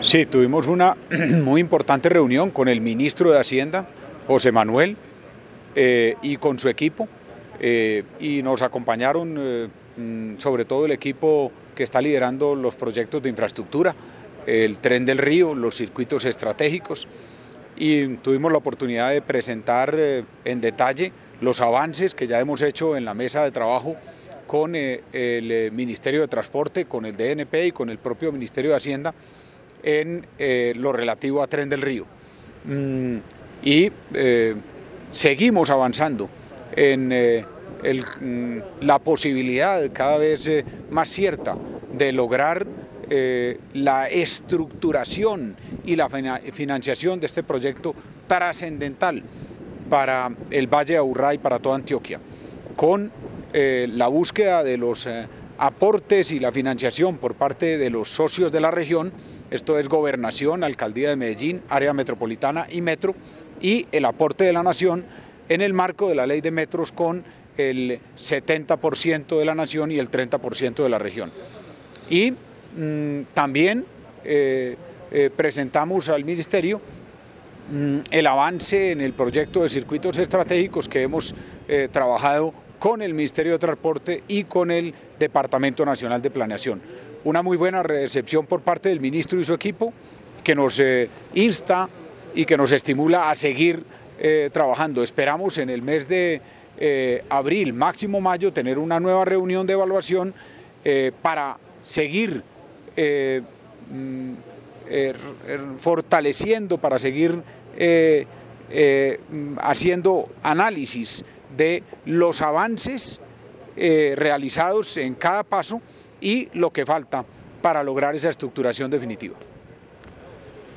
Sí, tuvimos una muy importante reunión con el ministro de Hacienda, José Manuel, y con su equipo, y nos acompañaron sobre todo el equipo que está liderando los proyectos de infraestructura, el Tren del Río, los circuitos estratégicos, y tuvimos la oportunidad de presentar en detalle los avances que ya hemos hecho en la mesa de trabajo con el Ministerio de Transporte, con el DNP y con el propio Ministerio de Hacienda en lo relativo a Tren del Río. Seguimos avanzando en la posibilidad cada vez más cierta de lograr la estructuración y la financiación de este proyecto trascendental para el Valle de Aburrá y para toda Antioquia, con la búsqueda de los aportes y la financiación por parte de los socios de la región. Esto es Gobernación, Alcaldía de Medellín, Área Metropolitana y Metro, y el aporte de la Nación en el marco de la Ley de Metros con el 70% de la Nación y el 30% de la región. Y también presentamos al Ministerio el avance en el proyecto de circuitos estratégicos que hemos trabajado con el Ministerio de Transporte y con el Departamento Nacional de Planeación. Una muy buena recepción por parte del ministro y su equipo, que nos insta y que nos estimula a seguir trabajando. Esperamos en el mes de abril, máximo mayo, tener una nueva reunión de evaluación para seguir fortaleciendo, para seguir haciendo análisis de los avances realizados en cada paso y lo que falta para lograr esa estructuración definitiva.